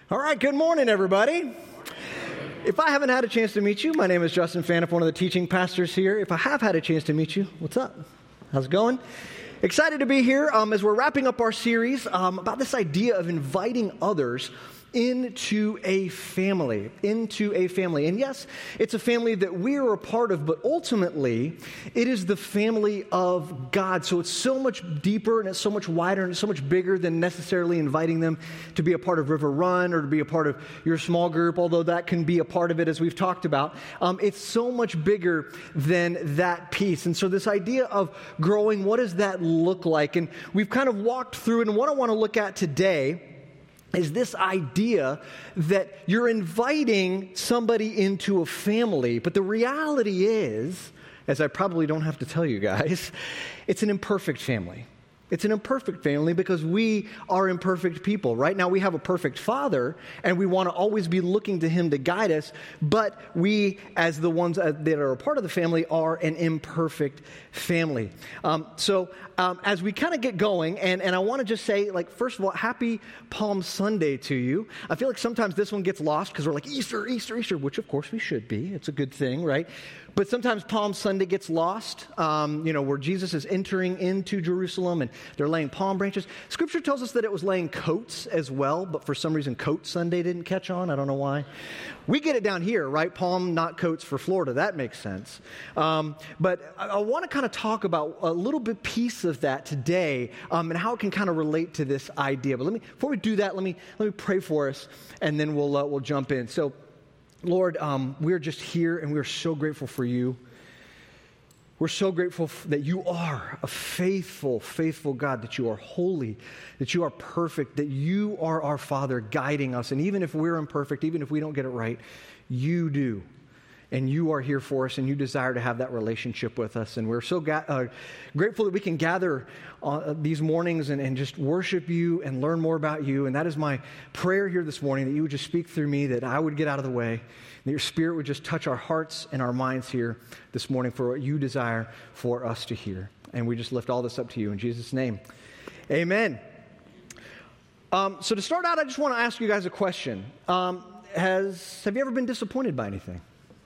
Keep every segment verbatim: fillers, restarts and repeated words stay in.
All right, good morning, everybody. If I haven't had a chance to meet you, my name is Justin Phaneuf, one of the teaching pastors here. If I have had a chance to meet you, what's up? How's it going? Excited to be here um, as we're wrapping up our series um, about this idea of inviting others into a family, into a family. And yes, it's a family that we are a part of, but ultimately, it is the family of God. So it's so much deeper and it's so much wider and it's so much bigger than necessarily inviting them to be a part of River Run or to be a part of your small group, although that can be a part of it as we've talked about. Um, it's so much bigger than that piece. And so this idea of growing, what does that look like? And we've kind of walked through it, and what I want to look at today is this idea that you're inviting somebody into a family, but the reality is, as I probably don't have to tell you guys, it's an imperfect family. It's an imperfect family because we are imperfect people. Right now we have a perfect Father, and we want to always be looking to Him to guide us, but we, as the ones that are a part of the family, are an imperfect family. Um, so um, as we kind of get going, and, and I want to just say, like, first of all, happy Palm Sunday to you. I feel like sometimes this one gets lost because we're like, Easter, Easter, Easter, which of course we should be. It's a good thing, right? But sometimes Palm Sunday gets lost, um, you know, where Jesus is entering into Jerusalem and they're laying palm branches. Scripture tells us that it was laying coats as well, but for some reason Coat Sunday didn't catch on. I don't know why. We get it down here, right? Palm, not coats for Florida. That makes sense. Um, but I, I want to kind of talk about a little bit piece of that today um, and how it can kind of relate to this idea. But let me, before we do that, let me let me pray for us, and then we'll uh, we'll jump in. So, Lord, um, we're just here, and we're so grateful for you. We're so grateful that you are a faithful, faithful God, that you are holy, that you are perfect, that you are our Father guiding us. And even if we're imperfect, even if we don't get it right, you do. And you are here for us, and you desire to have that relationship with us. And we're so ga- uh, grateful that we can gather uh, these mornings and, and just worship you and learn more about you. And that is my prayer here this morning, that you would just speak through me, that I would get out of the way, that your Spirit would just touch our hearts and our minds here this morning for what you desire for us to hear. And we just lift all this up to you in Jesus' name. Amen. Um, so to start out, I just want to ask you guys a question. Um, has have you ever been disappointed by anything?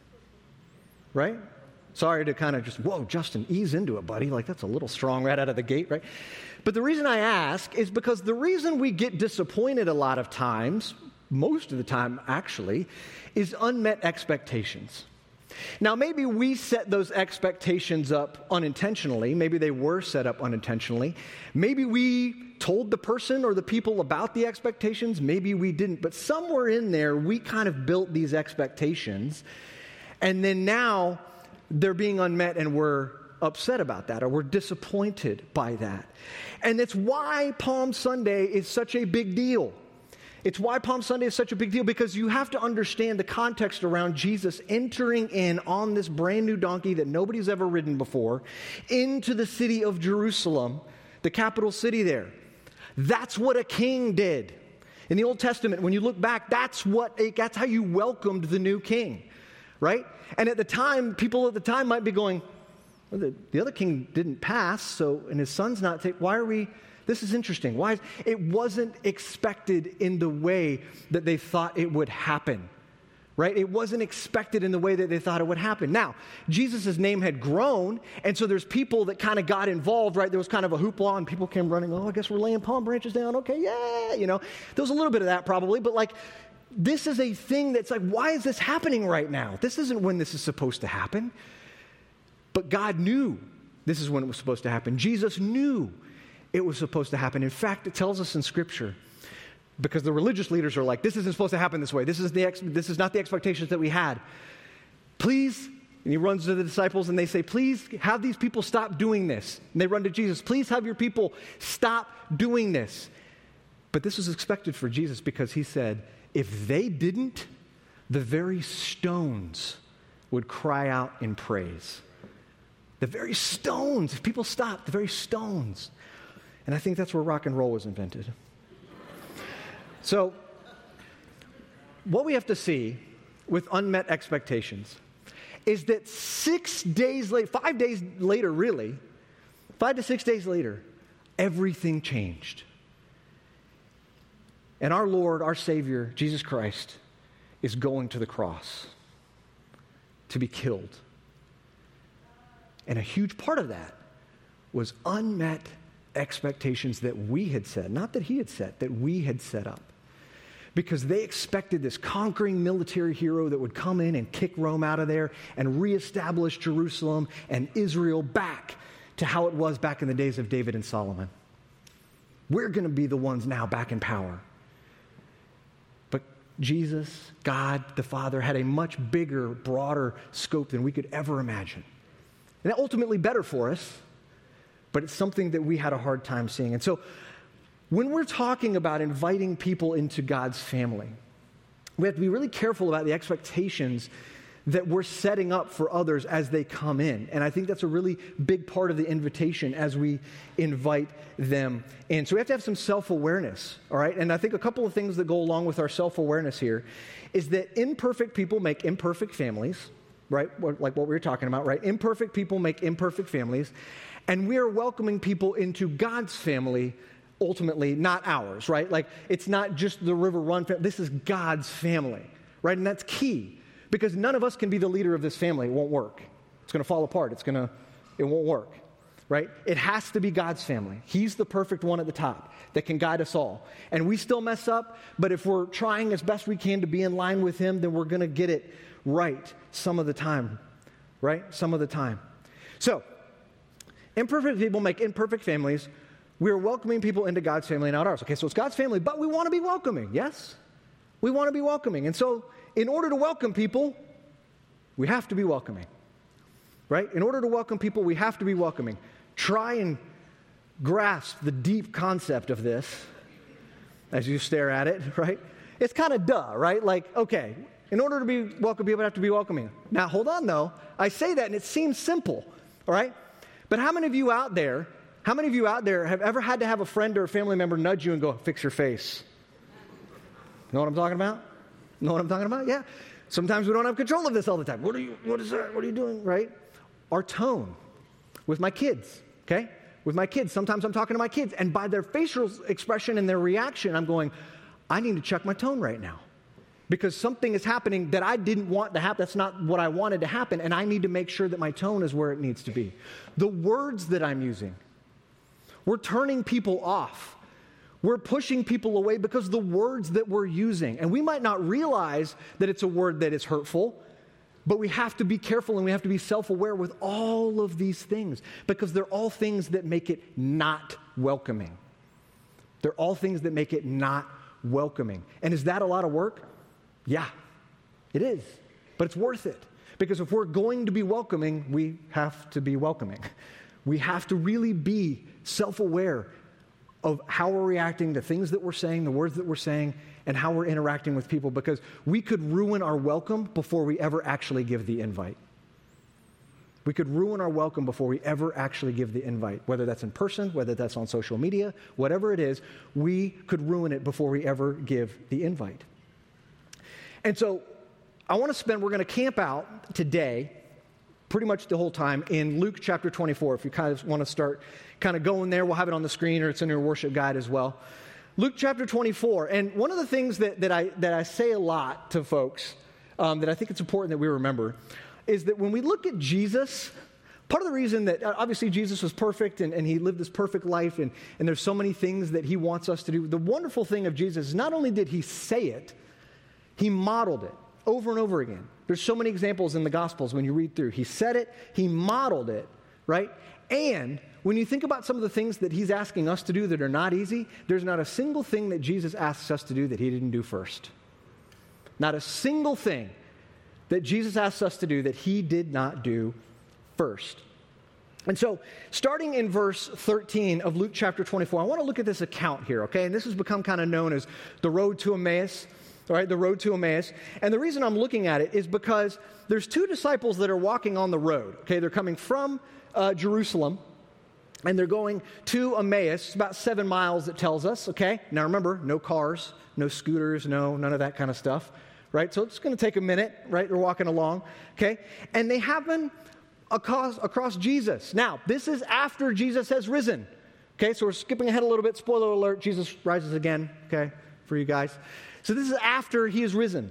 Right? Sorry to kind of just, whoa, Justin, ease into it, buddy. Like, that's a little strong right out of the gate, right? But the reason I ask is because the reason we get disappointed a lot of times, most of the time actually, is unmet expectations. Now, maybe we set those expectations up unintentionally. Maybe they were set up unintentionally. Maybe we told the person or the people about the expectations. Maybe we didn't. But somewhere in there, we kind of built these expectations. And then now they're being unmet, and we're upset about that, or we're disappointed by that. And it's why Palm Sunday is such a big deal. It's why Palm Sunday is such a big deal, because you have to understand the context around Jesus entering in on this brand new donkey that nobody's ever ridden before into the city of Jerusalem, the capital city there. That's what a king did. In the Old Testament, when you look back, that's what a, that's how you welcomed the new king. Right? And at the time, people at the time might be going, well, the, the other king didn't pass, so, and his son's not taken. Why are we, this is interesting. Why? It wasn't expected in the way that they thought it would happen. Right? It wasn't expected in the way that they thought it would happen. Now, Jesus' name had grown, and so there's people that kind of got involved, right? There was kind of a hoopla, and people came running, oh, I guess we're laying palm branches down. Okay, yeah, you know. There was a little bit of that probably, but like, this is a thing that's like, why is this happening right now? This isn't when this is supposed to happen. But God knew this is when it was supposed to happen. Jesus knew it was supposed to happen. In fact, it tells us in Scripture, because the religious leaders are like, this isn't supposed to happen this way. This is the ex- this is not the expectations that we had. Please, and he runs to the disciples and they say, please have these people stop doing this. And they run to Jesus, please have your people stop doing this. But this was expected for Jesus, because he said, if they didn't, the very stones would cry out in praise. The very stones, if people stopped, the very stones. And I think that's where rock and roll was invented. So, what we have to see with unmet expectations is that six days later, five days later really, five to six days later, everything changed. And our Lord, our Savior, Jesus Christ, is going to the cross to be killed. And a huge part of that was unmet expectations that we had set, not that he had set, that we had set up. Because they expected this conquering military hero that would come in and kick Rome out of there and reestablish Jerusalem and Israel back to how it was back in the days of David and Solomon. We're going to be the ones now back in power. But Jesus, God the Father, had a much bigger, broader scope than we could ever imagine. And that ultimately better for us, but it's something that we had a hard time seeing. And so when we're talking about inviting people into God's family, we have to be really careful about the expectations that we're setting up for others as they come in. And I think that's a really big part of the invitation as we invite them in. So we have to have some self-awareness, all right? And I think a couple of things that go along with our self-awareness here is that imperfect people make imperfect families, right? Like what we were talking about, right? Imperfect people make imperfect families. And we are welcoming people into God's family, ultimately, not ours, right? Like, it's not just the River Run family. This is God's family, right? And that's key. Because none of us can be the leader of this family. It won't work. It's going to fall apart. It's going to, it won't work, right? It has to be God's family. He's the perfect one at the top that can guide us all. And we still mess up, but if we're trying as best we can to be in line with him, then we're going to get it right some of the time, right? Some of the time. So, imperfect people make imperfect families. We're welcoming people into God's family, not ours. Okay, so it's God's family, but we want to be welcoming, yes? We want to be welcoming. And so, in order to welcome people, we have to be welcoming, right? In order to welcome people, we have to be welcoming. Try and grasp the deep concept of this as you stare at it, right? It's kind of duh, right? Like, okay, in order to be welcome people, we have to be welcoming. Now, hold on, though. I say that, and it seems simple, all right? But how many of you out there, how many of you out there have ever had to have a friend or a family member nudge you and go, fix your face? You know what I'm talking about? Know what I'm talking about? Yeah. Sometimes we don't have control of this all the time. What are you, what is that? What are you doing? Right? Our tone with my kids, okay? With my kids. Sometimes I'm talking to my kids, and by their facial expression and their reaction, I'm going, I need to check my tone right now. Because something is happening that I didn't want to happen. That's not what I wanted to happen, and I need to make sure that my tone is where it needs to be. The words that I'm using, we're turning people off. We're pushing people away because the words that we're using, and we might not realize that it's a word that is hurtful, but we have to be careful and we have to be self-aware with all of these things because they're all things that make it not welcoming. They're all things that make it not welcoming. And is that a lot of work? Yeah, it is, but it's worth it because if we're going to be welcoming, we have to be welcoming. We have to really be self-aware of how we're reacting to things that we're saying, the words that we're saying, and how we're interacting with people, because we could ruin our welcome before we ever actually give the invite. We could ruin our welcome before we ever actually give the invite, whether that's in person, whether that's on social media, whatever it is, we could ruin it before we ever give the invite. And so I want to spend, we're going to camp out today, pretty much the whole time, in Luke chapter twenty-four. If you kind of want to start kind of going there, we'll have it on the screen or it's in your worship guide as well. Luke chapter twenty-four. And one of the things that, that, I, that I say a lot to folks um, that I think it's important that we remember is that when we look at Jesus, part of the reason that obviously Jesus was perfect and, and he lived this perfect life and, and there's so many things that he wants us to do. The wonderful thing of Jesus is not only did he say it, he modeled it over and over again. There's so many examples in the Gospels when you read through. He said it, he modeled it, right? And when you think about some of the things that he's asking us to do that are not easy, there's not a single thing that Jesus asks us to do that he didn't do first. Not a single thing that Jesus asks us to do that he did not do first. And so, starting in verse thirteen of Luke chapter twenty-four, I want to look at this account here, okay? And this has become kind of known as the road to Emmaus. All right, the road to Emmaus. And the reason I'm looking at it is because there's two disciples that are walking on the road. Okay, they're coming from uh, Jerusalem, and they're going to Emmaus. It's about seven miles, it tells us. Okay, now remember, no cars, no scooters, no, none of that kind of stuff. Right, so it's going to take a minute, right? They're walking along. Okay, and they happen across, across Jesus. Now, this is after Jesus has risen. Okay, so we're skipping ahead a little bit. Spoiler alert, Jesus rises again. Okay. for you guys. So this is after he is risen.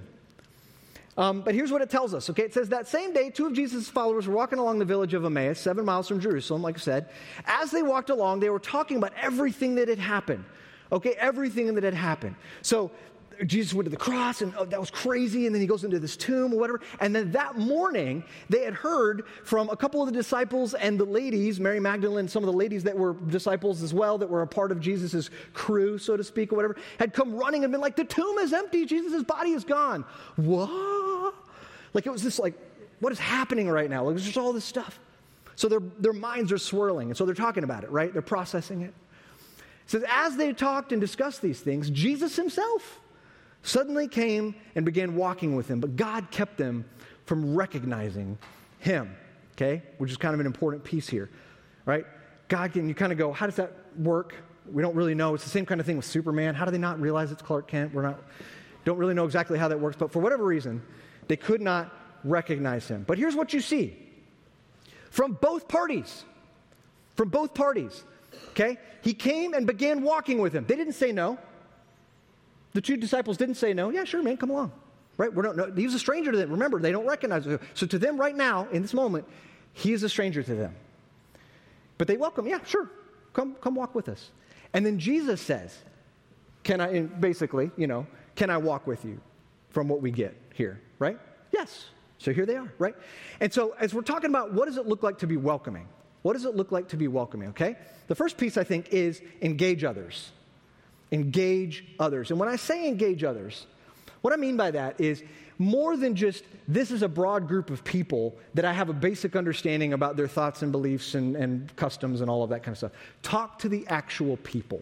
Um, but here's what it tells us, okay? It says, that same day, two of Jesus' followers were walking along the village of Emmaus, seven miles from Jerusalem, like I said. As they walked along, they were talking about everything that had happened, okay? Everything that had happened. So Jesus went to the cross, and oh, that was crazy, and then he goes into this tomb or whatever. And then that morning, they had heard from a couple of the disciples and the ladies, Mary Magdalene, some of the ladies that were disciples as well, that were a part of Jesus' crew, so to speak, or whatever, had come running and been like, the tomb is empty, Jesus' body is gone. What? Like it was this like, what is happening right now? Like there's just all this stuff. So their, their minds are swirling, and so they're talking about it, right? They're processing it. It says, as they talked and discussed these things, Jesus himself suddenly came and began walking with them, but God kept them from recognizing him, okay? Which is kind of an important piece here, right? God can, you kind of go, how does that work? We don't really know. It's the same kind of thing with Superman. How do they not realize it's Clark Kent? We're not, don't really know exactly how that works, but for whatever reason, they could not recognize him. But here's what you see. From both parties, from both parties, okay? He came and began walking with him. They didn't say no. The two disciples didn't say no. Yeah, sure, man, come along. Right? We're not, no, he was a stranger to them. Remember, they don't recognize him. So to them right now, in this moment, he is a stranger to them. But they welcome, yeah, sure, come, come walk with us. And then Jesus says, can I, and basically, you know, can I walk with you from what we get here, right? Yes. So here they are, right? And so as we're talking about what does it look like to be welcoming? What does it look like to be welcoming, okay? The first piece, I think, is engage others. Engage others. And when I say engage others, what I mean by that is more than just this is a broad group of people that I have a basic understanding about their thoughts and beliefs and, and customs and all of that kind of stuff. Talk to the actual people.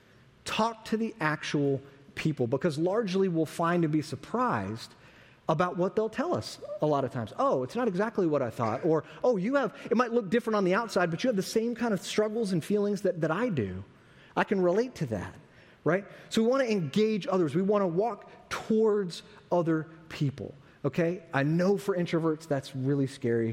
Talk to the actual people, because largely we'll find and be surprised about what they'll tell us a lot of times. Oh, it's not exactly what I thought. Or, oh, you have, it might look different on the outside, but you have the same kind of struggles and feelings that, that I do. I can relate to that. Right? So we want to engage others. We want to walk towards other people, okay? I know for introverts that's really scary,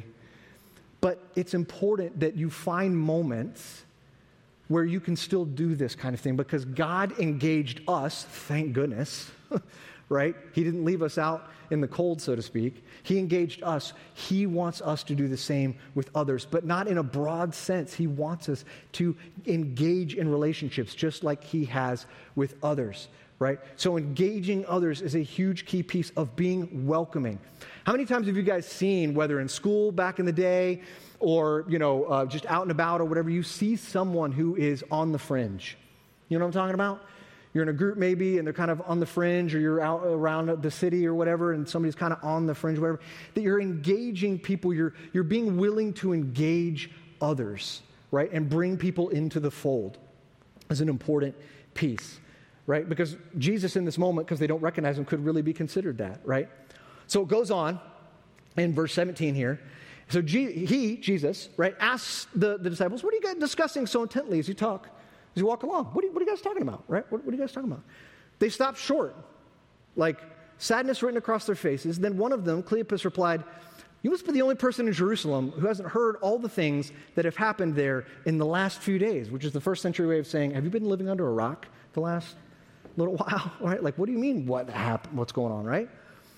but it's important that you find moments where you can still do this kind of thing, because God engaged us, thank goodness, right? He didn't leave us out in the cold, so to speak. He engaged us. He wants us to do the same with others, but not in a broad sense. He wants us to engage in relationships just like he has with others, right? So engaging others is a huge key piece of being welcoming. How many times have you guys seen, whether in school back in the day or, you know, uh, just out and about or whatever, you see someone who is on the fringe? You know what I'm talking about? You're in a group maybe, and they're kind of on the fringe, or you're out around the city or whatever, and somebody's kind of on the fringe, whatever. That you're engaging people, you're, you're being willing to engage others, right? And bring people into the fold is an important piece, right? Because Jesus in this moment, because they don't recognize him, could really be considered that, right? So it goes on in verse seventeen here. So G- he, Jesus, right, asks the, the disciples, what are you guys discussing so intently as you talk? As you walk along, what are, you, what are you guys talking about, right? What, what are you guys talking about? They stopped short, like sadness written across their faces. Then one of them, Cleopas, replied, you must be the only person in Jerusalem who hasn't heard all the things that have happened there in the last few days, which is the first century way of saying, have you been living under a rock the last little while, right? Like, what do you mean what happened, what's going on, right?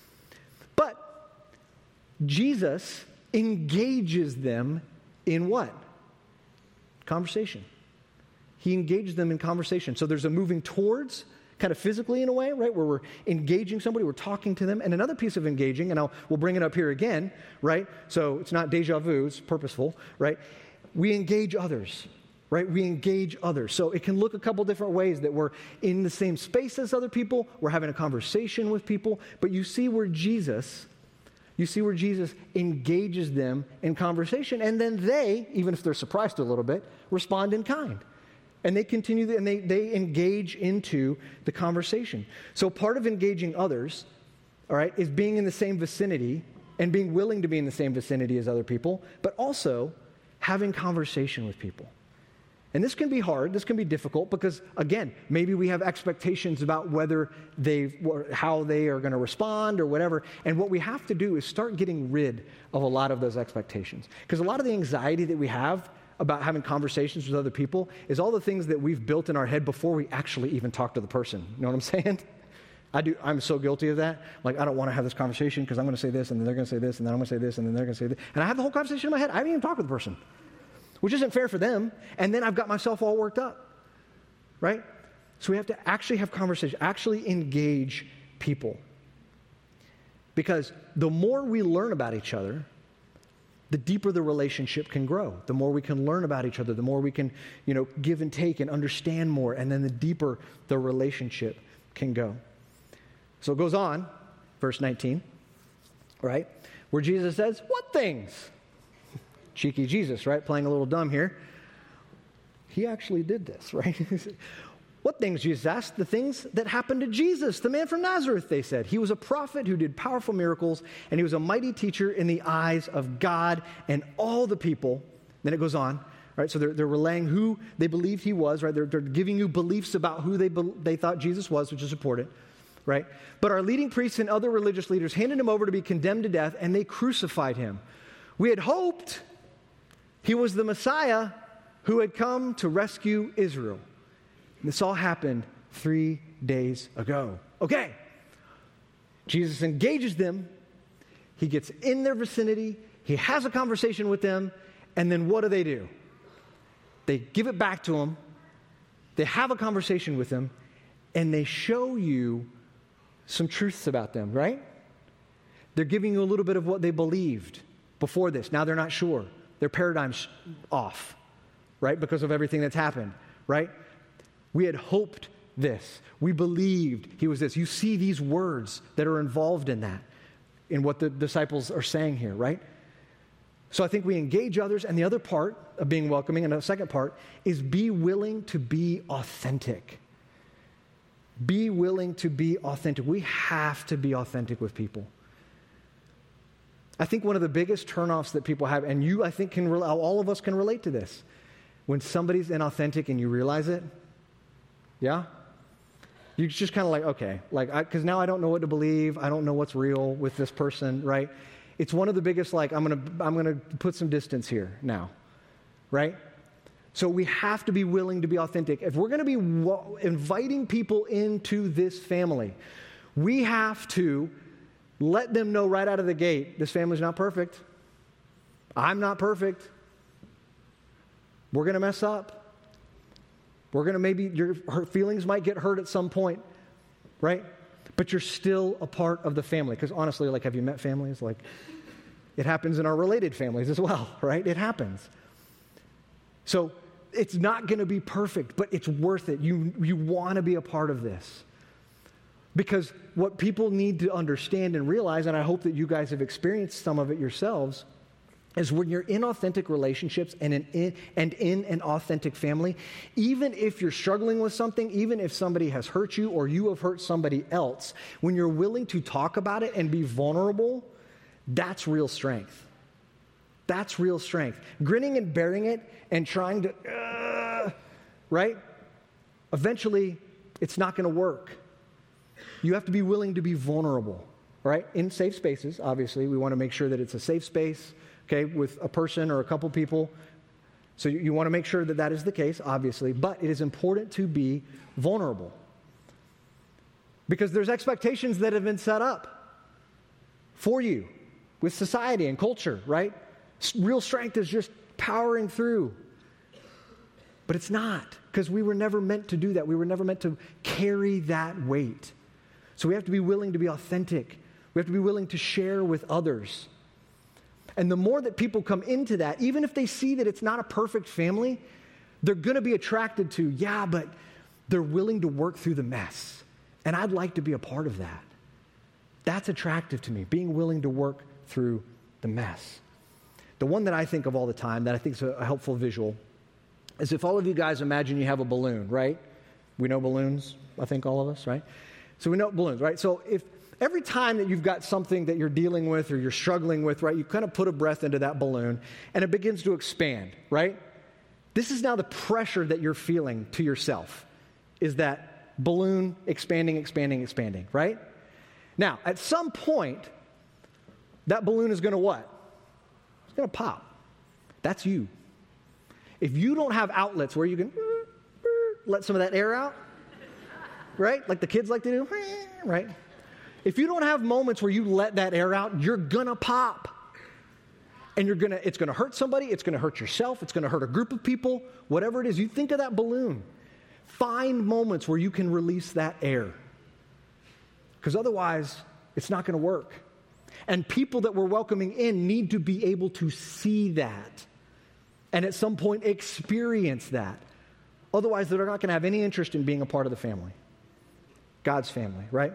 But Jesus engages them in what? Conversation. He engages them in conversation. So there's a moving towards, kind of physically in a way, right, where we're engaging somebody, we're talking to them. And another piece of engaging, and I'll, we'll bring it up here again, right? So it's not deja vu, it's purposeful, right? We engage others, right? We engage others. So it can look a couple different ways, that we're in the same space as other people, we're having a conversation with people, but you see where Jesus, you see where Jesus engages them in conversation, and then they, even if they're surprised a little bit, respond in kind. And they continue, and they, they engage into the conversation. So part of engaging others, all right, is being in the same vicinity and being willing to be in the same vicinity as other people, but also having conversation with people. And this can be hard, this can be difficult, because, again, maybe we have expectations about whether they, how they are going to respond or whatever. And what we have to do is start getting rid of a lot of those expectations. Because a lot of the anxiety that we have about having conversations with other people is all the things that we've built in our head before we actually even talk to the person. You know what I'm saying? I do. I'm so guilty of that. Like, I don't want to have this conversation because I'm going to say this, and then they're going to say this, and then I'm going to say this, and then they're going to say this. And I have the whole conversation in my head. I haven't even talked with the person, which isn't fair for them. And then I've got myself all worked up, right? So we have to actually have conversation, actually engage people. Because the more we learn about each other, the deeper the relationship can grow. The more we can learn about each other, the more we can, you know, give and take and understand more, and then the deeper the relationship can go. So it goes on, verse nineteen, right, where Jesus says, what things? Cheeky Jesus, right, playing a little dumb here. He actually did this, right? What things, Jesus asked? The things that happened to Jesus, the man from Nazareth, they said. He was a prophet who did powerful miracles, and he was a mighty teacher in the eyes of God and all the people. Then it goes on, right? So they're, they're relaying who they believed he was, right? They're, they're giving you beliefs about who they, be, they thought Jesus was, which is important, right? But our leading priests and other religious leaders handed him over to be condemned to death, and they crucified him. We had hoped he was the Messiah who had come to rescue Israel. This all happened three days ago. Okay. Jesus engages them. He gets in their vicinity. He has a conversation with them. And then what do they do? They give it back to him. They have a conversation with him. And they show you some truths about them, right? They're giving you a little bit of what they believed before this. Now they're not sure. Their paradigm's off, right? Because of everything that's happened, right? We had hoped this. We believed he was this. You see these words that are involved in that, in what the disciples are saying here, right? So I think we engage others, and the other part of being welcoming, and the second part, is be willing to be authentic. Be willing to be authentic. We have to be authentic with people. I think one of the biggest turnoffs that people have, and you, I think, can all of us can relate to this, when somebody's inauthentic and you realize it. Yeah? You're just kind of like, okay, like, because now I don't know what to believe. I don't know what's real with this person, right? It's one of the biggest, like, I'm going to I'm gonna put some distance here now, right? So we have to be willing to be authentic. If we're going to be w- inviting people into this family, we have to let them know right out of the gate, this family's not perfect. I'm not perfect. We're going to mess up. We're going to maybe, your feelings might get hurt at some point, right? But you're still a part of the family. Because honestly, like, have you met families? Like, it happens in our related families as well, right? It happens. So it's not going to be perfect, but it's worth it. You, you want to be a part of this. Because what people need to understand and realize, and I hope that you guys have experienced some of it yourselves, is when you're in authentic relationships and in, and in an authentic family, even if you're struggling with something, even if somebody has hurt you or you have hurt somebody else, when you're willing to talk about it and be vulnerable, that's real strength. That's real strength. Grinning and bearing it and trying to, uh, right? Eventually, it's not going to work. You have to be willing to be vulnerable, right? In safe spaces, obviously. We want to make sure that it's a safe space, okay, with a person or a couple people. So you, you want to make sure that that is the case, obviously. But it is important to be vulnerable. Because there's expectations that have been set up for you with society and culture, right? Real strength is just powering through. But it's not, because we were never meant to do that. We were never meant to carry that weight. So we have to be willing to be authentic. We have to be willing to share with others. And the more that people come into that, even if they see that it's not a perfect family, they're going to be attracted to, yeah, but they're willing to work through the mess. And I'd like to be a part of that. That's attractive to me, being willing to work through the mess. The one that I think of all the time that I think is a helpful visual is if all of you guys imagine you have a balloon, right? We know balloons, I think all of us, right? So we know balloons, right? So if every time that you've got something that you're dealing with or you're struggling with, right, you kind of put a breath into that balloon and it begins to expand, right? This is now the pressure that you're feeling to yourself, is that balloon expanding, expanding, expanding, right? Now, at some point, that balloon is going to what? It's going to pop. That's you. If you don't have outlets where you can let some of that air out, right? Like the kids like to do, right? If you don't have moments where you let that air out, you're gonna pop. And you're gonna, it's gonna hurt somebody, it's gonna hurt yourself, it's gonna hurt a group of people, whatever it is. You think of that balloon. Find moments where you can release that air. Because otherwise, it's not gonna work. And people that we're welcoming in need to be able to see that. And at some point experience that. Otherwise, they're not gonna have any interest in being a part of the family. God's family, right?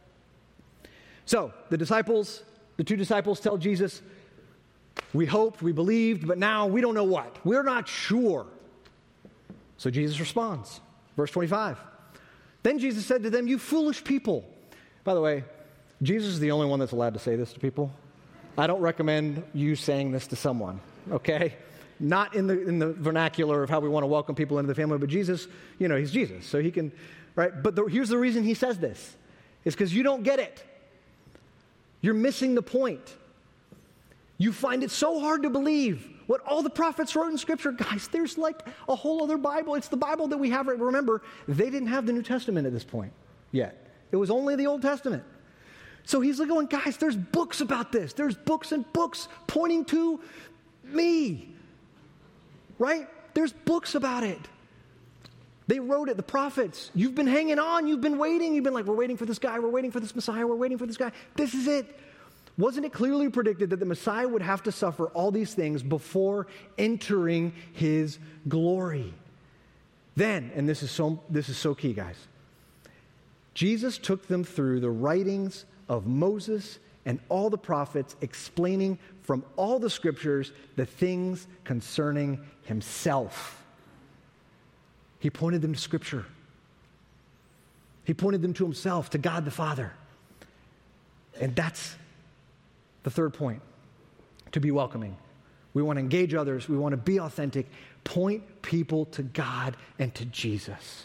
So, the disciples, the two disciples tell Jesus, we hoped, we believed, but now we don't know what. We're not sure. So Jesus responds. Verse twenty-five. Then Jesus said to them, you foolish people. By the way, Jesus is the only one that's allowed to say this to people. I don't recommend you saying this to someone, okay? Not in the in the vernacular of how we want to welcome people into the family, but Jesus, you know, he's Jesus, so he can, right? But the, here's the reason he says this. It's because you don't get it. You're missing the point. You find it so hard to believe what all the prophets wrote in Scripture. Guys, there's like a whole other Bible. It's the Bible that we have. Remember, they didn't have the New Testament at this point yet. It was only the Old Testament. So he's like going, guys, there's books about this. There's books and books pointing to me. Right? There's books about it. They wrote it, the prophets. You've been hanging on. You've been waiting. You've been like, we're waiting for this guy. We're waiting for this Messiah. We're waiting for this guy. This is it. Wasn't it clearly predicted that the Messiah would have to suffer all these things before entering his glory? Then, and this is so, this is so key, guys, Jesus took them through the writings of Moses and all the prophets, explaining from all the Scriptures the things concerning himself. He pointed them to Scripture. He pointed them to himself, to God the Father. And that's the third point, to be welcoming. We want to engage others. We want to be authentic. Point people to God and to Jesus.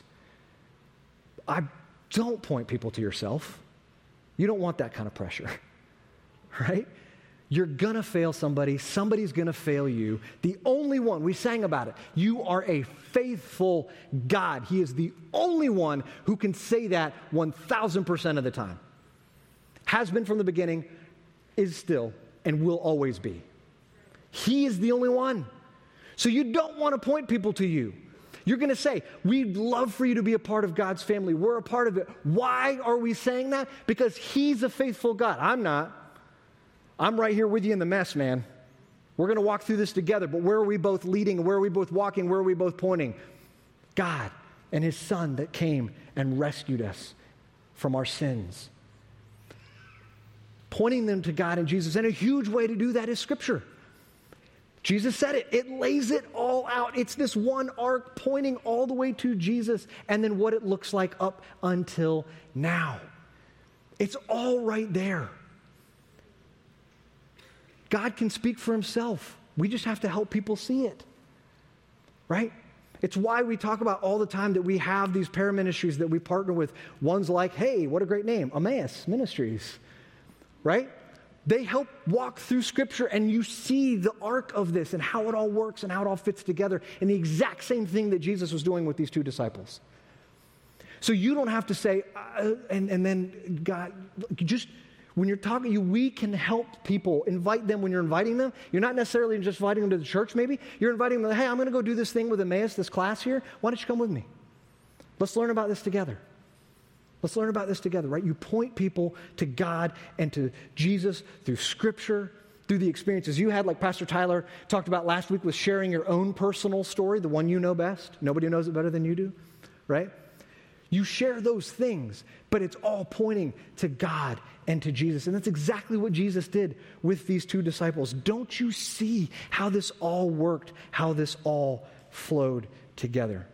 I don't point people to yourself. You don't want that kind of pressure, right? You're going to fail somebody. Somebody's going to fail you. The only one, we sang about it, you are a faithful God. He is the only one who can say that one thousand percent of the time. Has been from the beginning, is still, and will always be. He is the only one. So you don't want to point people to you. You're going to say, we'd love for you to be a part of God's family. We're a part of it. Why are we saying that? Because he's a faithful God. I'm not. I'm right here with you in the mess, man. We're going to walk through this together, but where are we both leading? Where are we both walking? Where are we both pointing? God and his Son that came and rescued us from our sins. Pointing them to God and Jesus. And a huge way to do that is Scripture. Jesus said it. It lays it all out. It's this one arc pointing all the way to Jesus and then what it looks like up until now. It's all right there. God can speak for himself. We just have to help people see it. Right? It's why we talk about all the time that we have these paraministries that we partner with. Ones like, hey, what a great name, Emmaus Ministries. Right? They help walk through Scripture and you see the arc of this and how it all works and how it all fits together in the exact same thing that Jesus was doing with these two disciples. So you don't have to say, uh, and, and then God, just when you're talking, you, we can help people, invite them when you're inviting them. You're not necessarily just inviting them to the church maybe. You're inviting them, hey, I'm going to go do this thing with Emmaus, this class here. Why don't you come with me? Let's learn about this together. Let's learn about this together, right? You point people to God and to Jesus through Scripture, through the experiences you had, like Pastor Tyler talked about last week with sharing your own personal story, the one you know best. Nobody knows it better than you do, right? You share those things, but it's all pointing to God and to Jesus. And that's exactly what Jesus did with these two disciples. Don't you see how this all worked, how this all flowed together?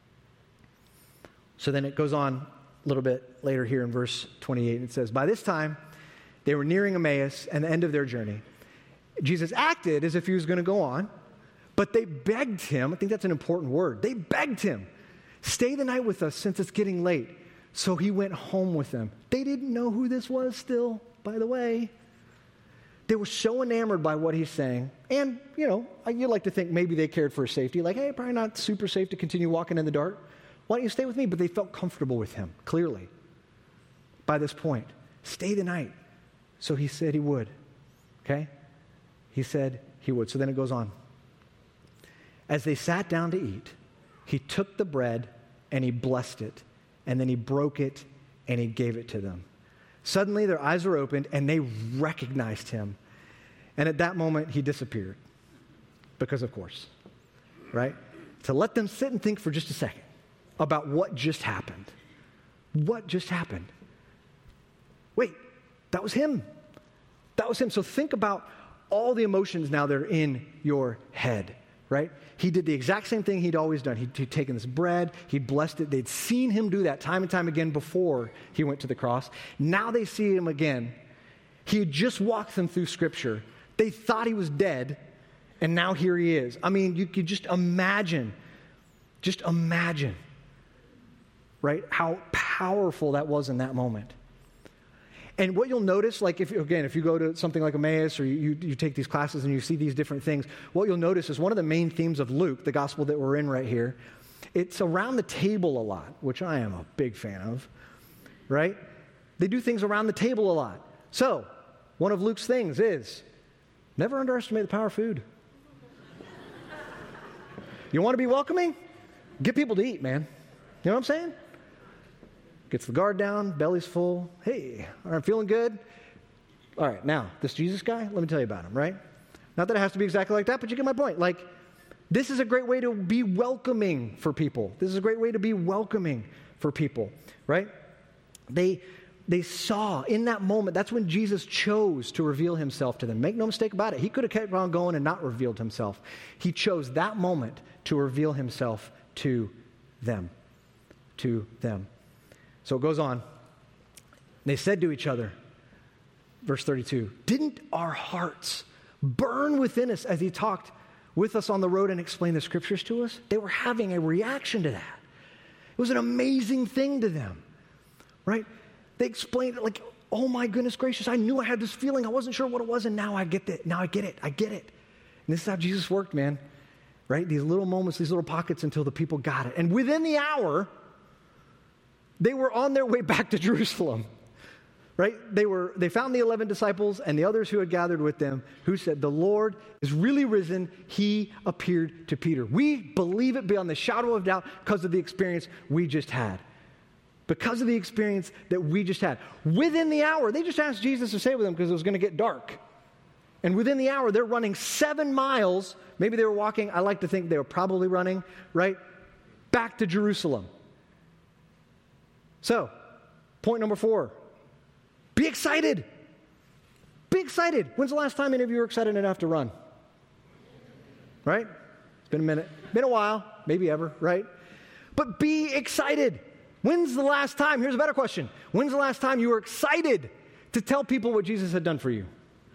So then it goes on a little bit later here in verse twenty-eight. It says, by this time, they were nearing Emmaus and the end of their journey. Jesus acted as if he was going to go on, but they begged him. I think that's an important word. They begged him, stay the night with us since it's getting late. So he went home with them. They didn't know who this was still, by the way. They were so enamored by what he's saying. And, you know, you like to think maybe they cared for his safety. Like, hey, probably not super safe to continue walking in the dark. Why don't you stay with me? But they felt comfortable with him, clearly, by this point. Stay the night. So he said he would. Okay? He said he would. So then it goes on. As they sat down to eat, he took the bread and he blessed it. And then he broke it and he gave it to them. Suddenly their eyes were opened and they recognized him. And at that moment he disappeared. Because of course, right? To let them sit and think for just a second about what just happened. What just happened? Wait, that was him. That was him. So think about all the emotions now that are in your head, right? He did the exact same thing he'd always done. He'd, he'd taken this bread, he'd blessed it. They'd seen him do that time and time again before he went to the cross. Now they see him again. He had just walked them through Scripture. They thought he was dead, and now here he is. I mean, you could just imagine, just imagine, right, how powerful that was in that moment. And what you'll notice, like if again, if you go to something like Emmaus or you, you, you take these classes and you see these different things, what you'll notice is one of the main themes of Luke, the gospel that we're in right here, it's around the table a lot, which I am a big fan of, right? They do things around the table a lot. So, one of Luke's things is, never underestimate the power of food. You want to be welcoming? Get people to eat, man. You know what I'm saying? Gets the guard down, belly's full. Hey, all right, feeling good? All right, now, this Jesus guy, let me tell you about him, right? Not that it has to be exactly like that, but you get my point. Like, this is a great way to be welcoming for people. This is a great way to be welcoming for people, right? They, they saw in that moment, that's when Jesus chose to reveal himself to them. Make no mistake about it. He could have kept on going and not revealed himself. He chose that moment to reveal himself to them, to them. So it goes on. They said to each other, verse thirty-two, didn't our hearts burn within us as he talked with us on the road and explained the Scriptures to us? They were having a reaction to that. It was an amazing thing to them, right? They explained it like, oh my goodness gracious, I knew I had this feeling. I wasn't sure what it was, and now I get it. Now I get it. I get it. And this is how Jesus worked, man, right? These little moments, these little pockets until the people got it. And within the hour, they were on their way back to Jerusalem, right? They were. They found the eleven disciples and the others who had gathered with them, who said, the Lord is really risen. He appeared to Peter. We believe it beyond the shadow of doubt because of the experience we just had. Because of the experience that we just had. Within the hour, they just asked Jesus to stay with them because it was going to get dark. And within the hour, they're running seven miles. Maybe they were walking. I like to think they were probably running, right? Back to Jerusalem. So, point number four, be excited. Be excited. When's the last time any of you were excited enough to run? Right? It's been a minute. Been a while. Maybe ever, right? But be excited. When's the last time? Here's a better question. When's the last time you were excited to tell people what Jesus had done for you?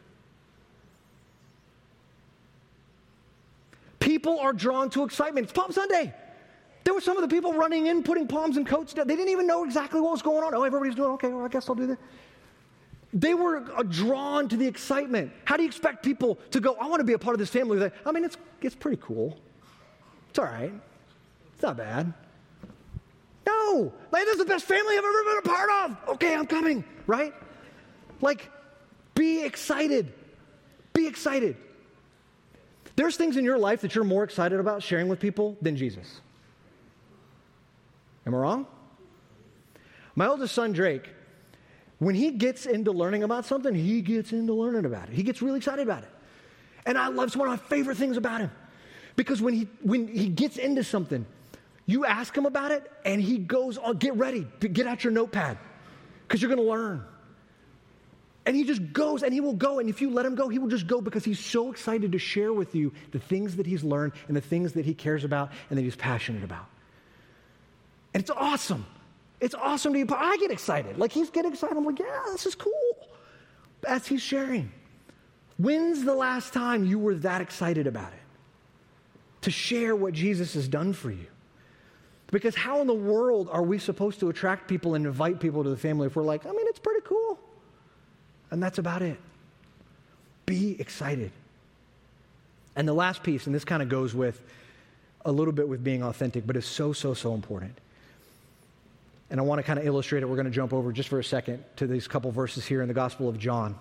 People are drawn to excitement. It's Palm Sunday. There were some of the people running in, putting palms and coats down. They didn't even know exactly what was going on. Oh, everybody's doing okay. Well, I guess I'll do that. They were uh, drawn to the excitement. How do you expect people to go, I want to be a part of this family? Like, I mean, it's it's pretty cool. It's all right. It's not bad. No. Like, this is the best family I've ever been a part of. Okay, I'm coming. Right? Like, be excited. Be excited. There's things in your life that you're more excited about sharing with people than Jesus. Am I wrong? My oldest son, Drake, when he gets into learning about something, he gets into learning about it. He gets really excited about it. And I love, it's one of my favorite things about him. Because when he when he gets into something, you ask him about it, and he goes, oh, get ready, get out your notepad, because you're going to learn. And he just goes, and he will go, and if you let him go, he will just go because he's so excited to share with you the things that he's learned and the things that he cares about and that he's passionate about. And it's awesome. It's awesome to be, I get excited. Like, he's getting excited. I'm like, yeah, this is cool. As he's sharing. When's the last time you were that excited about it? To share what Jesus has done for you? Because how in the world are we supposed to attract people and invite people to the family if we're like, I mean, it's pretty cool. And that's about it. Be excited. And the last piece, and this kind of goes with a little bit with being authentic, but it's so, so, so important. And I want to kind of illustrate it. We're going to jump over just for a second to these couple verses here in the Gospel of John.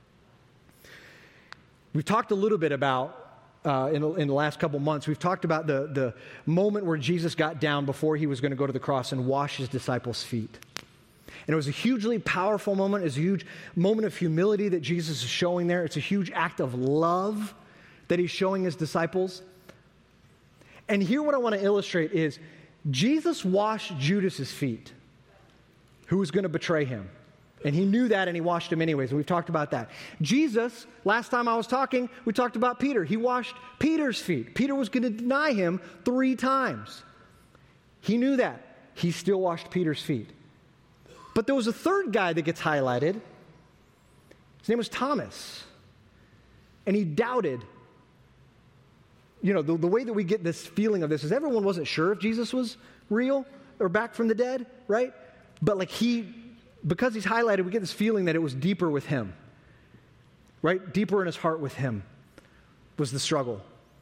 We've talked a little bit about, uh, in, in the last couple months, we've talked about the, the moment where Jesus got down before he was going to go to the cross and wash his disciples' feet. And it was a hugely powerful moment. It's a huge moment of humility that Jesus is showing there. It's a huge act of love that he's showing his disciples. And here what I want to illustrate is Jesus washed Judas's feet, who was going to betray him. And he knew that, and he washed him anyways. And we've talked about that. Jesus, last time I was talking, we talked about Peter. He washed Peter's feet. Peter was going to deny him three times. He knew that. He still washed Peter's feet. But there was a third guy that gets highlighted. His name was Thomas. And he doubted. You know, the, the way that we get this feeling of this is everyone wasn't sure if Jesus was real or back from the dead, right? But like he, because he's highlighted, we get this feeling that it was deeper with him, right? Deeper in his heart with him was the struggle.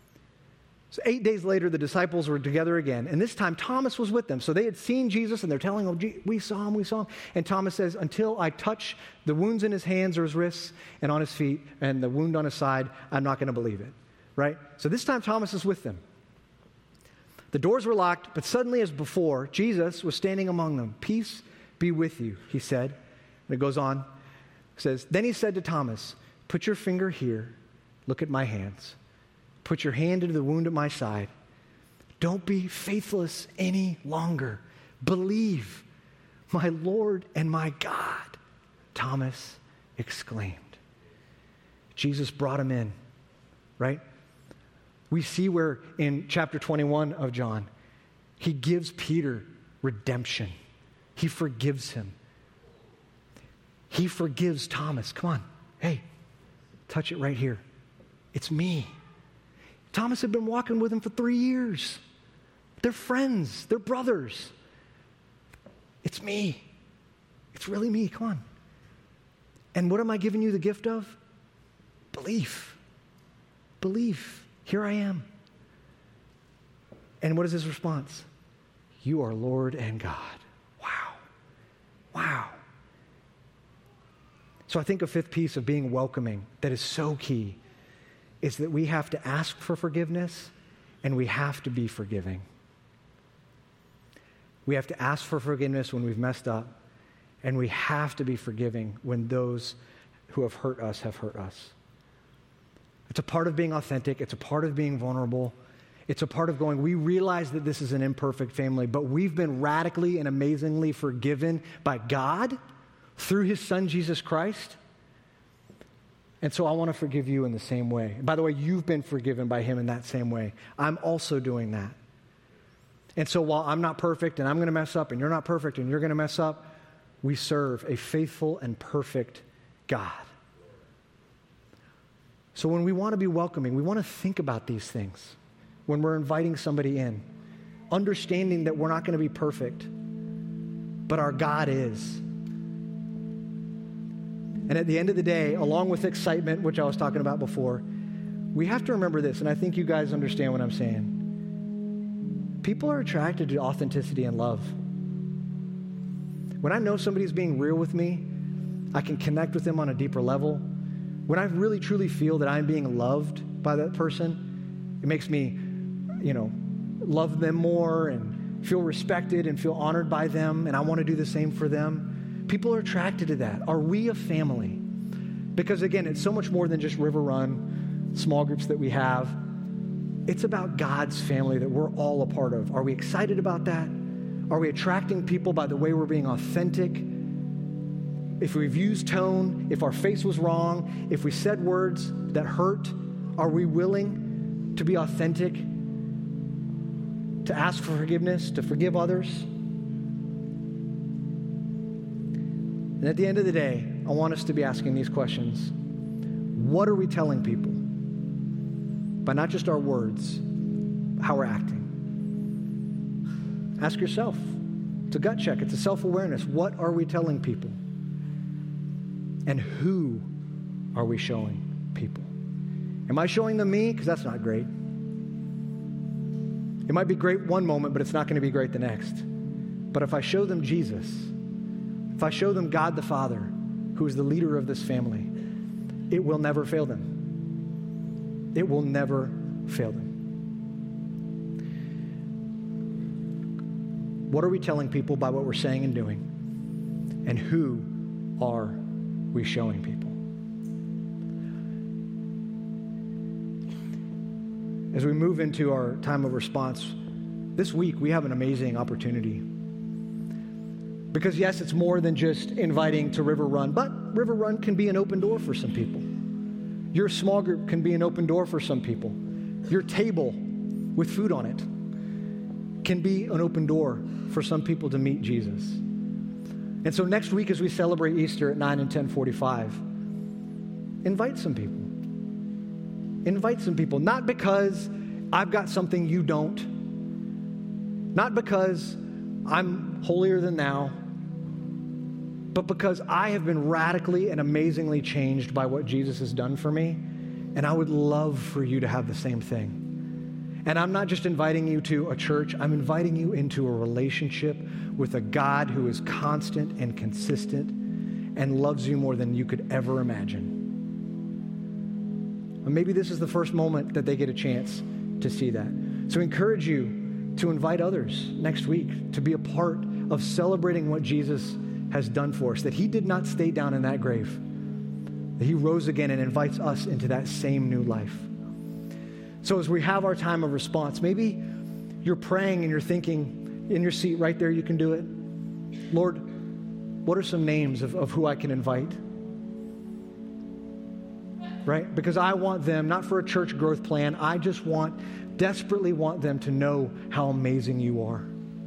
So eight days later, the disciples were together again, and this time Thomas was with them. So they had seen Jesus, and they're telling him, we saw him, we saw him. And Thomas says, until I touch the wounds in his hands or his wrists and on his feet and the wound on his side, I'm not going to believe it, right? So this time Thomas is with them. The doors were locked, but suddenly as before, Jesus was standing among them. Peace be with you, he said. And it goes on. It says, then he said to Thomas, put your finger here. Look at my hands. Put your hand into the wound at my side. Don't be faithless any longer. Believe, my Lord and my God, Thomas exclaimed. Jesus brought him in, right? We see where in chapter twenty-one of John, he gives Peter redemption. He forgives him. He forgives Thomas. Come on. Hey, touch it right here. It's me. Thomas had been walking with him for three years. They're friends. They're brothers. It's me. It's really me. Come on. And what am I giving you the gift of? Belief. Belief. Here I am. And what is his response? You are Lord and God. Wow. Wow. So I think a fifth piece of being welcoming that is so key is that we have to ask for forgiveness and we have to be forgiving. We have to ask for forgiveness when we've messed up, and we have to be forgiving when those who have hurt us have hurt us. It's a part of being authentic. It's a part of being vulnerable. It's a part of going, we realize that this is an imperfect family, but we've been radically and amazingly forgiven by God through his son, Jesus Christ. And so I want to forgive you in the same way. By the way, you've been forgiven by him in that same way. I'm also doing that. And so while I'm not perfect and I'm going to mess up and you're not perfect and you're going to mess up, we serve a faithful and perfect God. So when we want to be welcoming, we want to think about these things when we're inviting somebody in, understanding that we're not going to be perfect, but our God is. And at the end of the day, along with excitement, which I was talking about before, we have to remember this, and I think you guys understand what I'm saying. People are attracted to authenticity and love. When I know somebody's being real with me, I can connect with them on a deeper level. When I really truly feel that I'm being loved by that person, it makes me, you know, love them more and feel respected and feel honored by them, and I want to do the same for them. People are attracted to that. Are we a family? Because again, it's so much more than just River Run, small groups that we have. It's about God's family that we're all a part of. Are we excited about that? Are we attracting people by the way we're being authentic? If we've used tone, if our face was wrong, if we said words that hurt, are we willing to be authentic, to ask for forgiveness, to forgive others? And at the end of the day, I want us to be asking these questions. What are we telling people? By not just our words, how we're acting. Ask yourself. It's a gut check. It's a self-awareness. What are we telling people? And who are we showing? people. Am I showing them me? Because that's not great. It might be great one moment, but it's not going to be great the next. But if I show them Jesus, if I show them God the Father, who is the leader of this family, it will never fail them. It will never fail them. What are we telling people by what we're saying and doing? And who are we showing people? As we move into our time of response, this week we have an amazing opportunity. Because yes, it's more than just inviting to River Run, but River Run can be an open door for some people. Your small group can be an open door for some people. Your table with food on it can be an open door for some people to meet Jesus. And so next week as we celebrate Easter at nine and ten forty-five, invite some people. Invite some people, not because I've got something you don't, not because I'm holier than thou, but because I have been radically and amazingly changed by what Jesus has done for me, and I would love for you to have the same thing. And I'm not just inviting you to a church, I'm inviting you into a relationship with a God who is constant and consistent and loves you more than you could ever imagine. And maybe this is the first moment that they get a chance to see that. So I encourage you to invite others next week to be a part of celebrating what Jesus has done for us, that he did not stay down in that grave, that he rose again and invites us into that same new life. So as we have our time of response, maybe you're praying and you're thinking in your seat right there, you can do it. Lord, what are some names of, of who I can invite? Right? Because I want them, not for a church growth plan, I just want, desperately want them to know how amazing you are.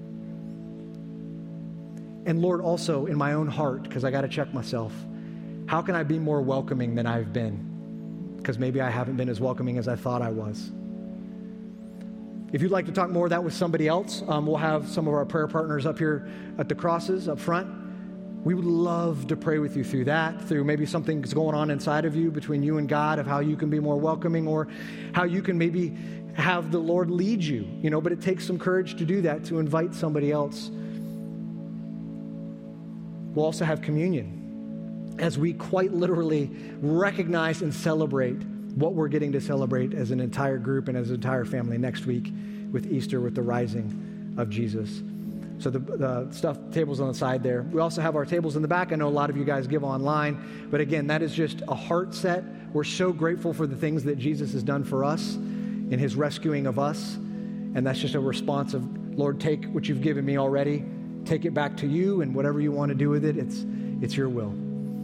And Lord, also in my own heart, because I got to check myself, how can I be more welcoming than I've been? Because maybe I haven't been as welcoming as I thought I was. If you'd like to talk more of that with somebody else, um, we'll have some of our prayer partners up here at the crosses up front. We would love to pray with you through that, through maybe something that's going on inside of you between you and God, of how you can be more welcoming, or how you can maybe have the Lord lead you, you know, but it takes some courage to do that, to invite somebody else. We'll also have communion as we quite literally recognize and celebrate what we're getting to celebrate as an entire group and as an entire family next week with Easter, with the rising of Jesus. So the, the stuff tables on the side there. We also have our tables in the back. I know a lot of you guys give online, but again, that is just a heart set. We're so grateful for the things that Jesus has done for us in his rescuing of us. And that's just a response of, Lord, take what you've given me already, take it back to you, and whatever you want to do with it, it's, it's your will.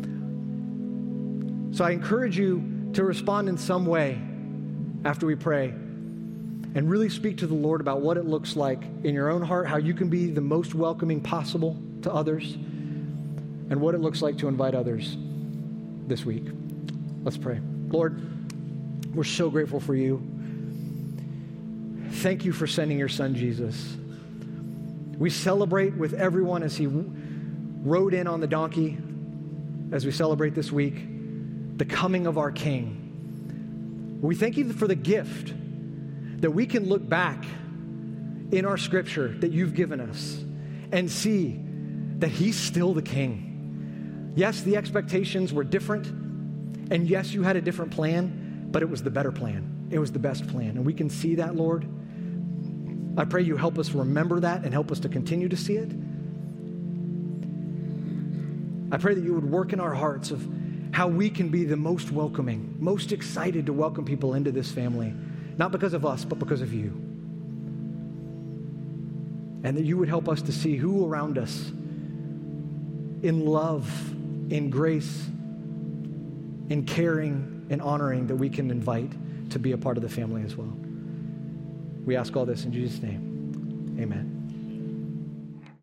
So I encourage you to respond in some way after we pray, and really speak to the Lord about what it looks like in your own heart, how you can be the most welcoming possible to others, and what it looks like to invite others this week. Let's pray. Lord, we're so grateful for you. Thank you for sending your son, Jesus. We celebrate with everyone as he rode in on the donkey, as we celebrate this week, the coming of our King. We thank you for the gift that we can look back in our scripture that you've given us and see that he's still the King. Yes, the expectations were different, and yes, you had a different plan, but it was the better plan. It was the best plan, and we can see that, Lord. I pray you help us remember that and help us to continue to see it. I pray that you would work in our hearts of how we can be the most welcoming, most excited to welcome people into this family, not because of us, but because of you. And that you would help us to see who around us in love, in grace, in caring, and honoring that we can invite to be a part of the family as well. We ask all this in Jesus' name. Amen.